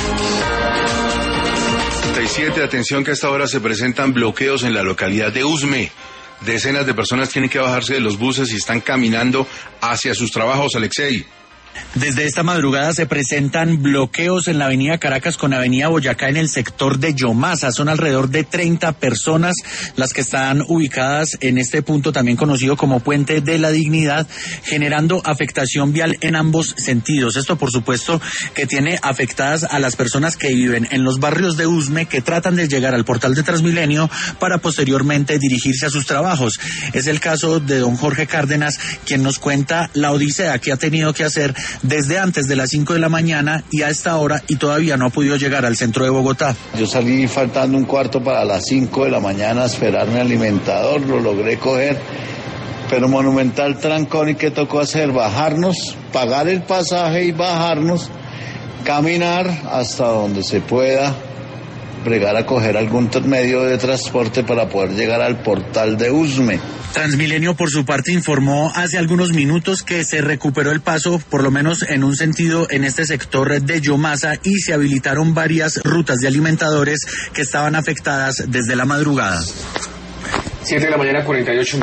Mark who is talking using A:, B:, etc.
A: Atención que a esta hora se presentan bloqueos en la localidad de Usme. Decenas de personas tienen que bajarse de los buses y están caminando hacia sus trabajos, Alexei.
B: Desde esta madrugada se presentan bloqueos en la avenida Caracas con avenida Boyacá en el sector de Yomasa. Son alrededor de 30 personas las que están ubicadas en este punto, también conocido como Puente de la Dignidad, generando afectación vial en ambos sentidos. Esto, por supuesto, que tiene afectadas a las personas que viven en los barrios de Usme, que tratan de llegar al portal de Transmilenio para posteriormente dirigirse a sus trabajos. Es el caso de don Jorge Cárdenas, quien nos cuenta la odisea que ha tenido que hacer desde antes de las 5 de la mañana y a esta hora, y todavía no ha podido llegar al centro de Bogotá.
C: Yo salí faltando un cuarto para las 5 de la mañana a esperar mi alimentador, lo logré coger, pero monumental trancón. ¿Y qué tocó hacer? Bajarnos, pagar el pasaje y bajarnos, caminar hasta donde se pueda, bregar a coger algún medio de transporte para poder llegar al portal de Usme.
B: Transmilenio, por su parte, informó hace algunos minutos que se recuperó el paso, por lo menos en un sentido, en este sector de Yomasa, y se habilitaron varias rutas de alimentadores que estaban afectadas desde la madrugada.
D: 7 de la mañana, 48